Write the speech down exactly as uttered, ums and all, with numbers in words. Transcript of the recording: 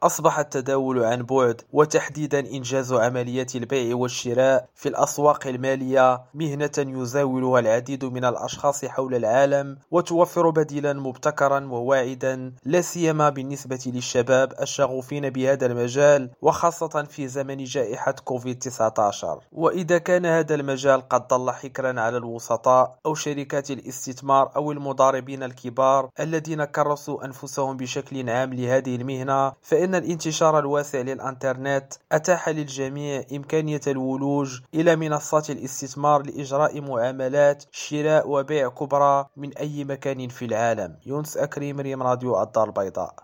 أصبح التداول عن بعد وتحديدا إنجاز عمليات البيع والشراء في الأسواق المالية مهنة يزاولها العديد من الأشخاص حول العالم، وتوفر بديلا مبتكرا وواعدا لا سيما بالنسبة للشباب الشغوفين بهذا المجال، وخاصة في زمن جائحة كوفيد تسعة عشر. وإذا كان هذا المجال قد ظل حكرا على الوسطاء أو شركات الاستثمار أو المضاربين الكبار الذين كرسوا أنفسهم بشكل عام لهذه المهنة، فإن الانتشار الواسع للإنترنت أتاح للجميع إمكانية الولوج إلى منصات الاستثمار لإجراء معاملات شراء وبيع كبرى من أي مكان في العالم. يونس أكريم، ريم راديو الدار البيضاء.